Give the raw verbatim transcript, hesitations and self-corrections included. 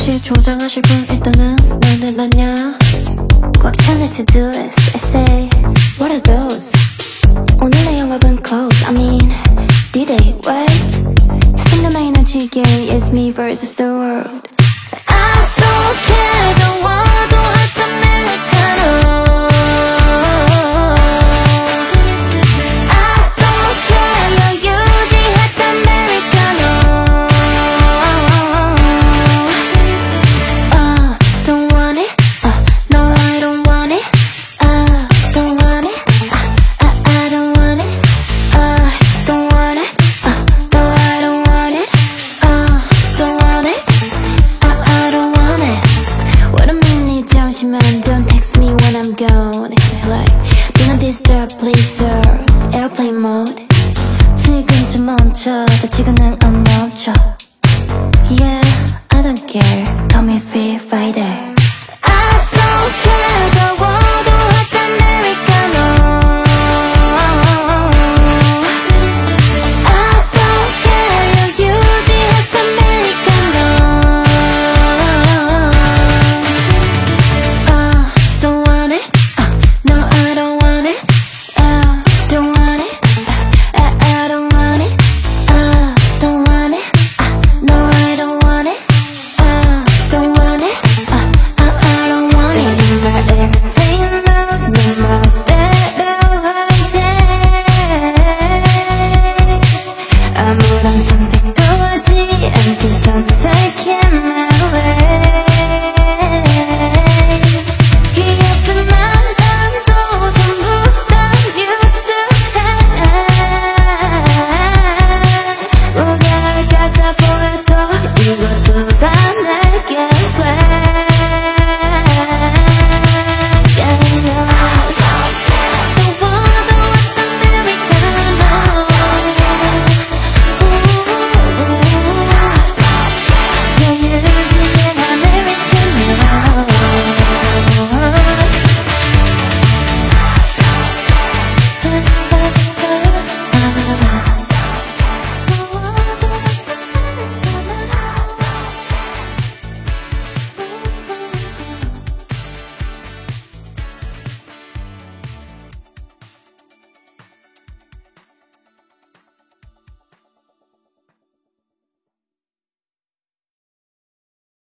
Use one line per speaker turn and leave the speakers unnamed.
혹시 조장하실 분 일단은 왜 내놨냐 꽉 찬 내 to-do list essay What are those 오늘의 영업은 close I mean did they wait 세상과 나의 나지게 It's me versus the world I don't care 더워도 hot Americano Don't text me when I'm gone Like, do not disturb please sir Airplane mode 지금 좀 멈춰 지금은 안 멈춰 Yeah, I don't care Call me free fighter I don't care 더워도 hot Americano I don't care 유유지 hot Americano 아무런 선택도 하지 않고 선택해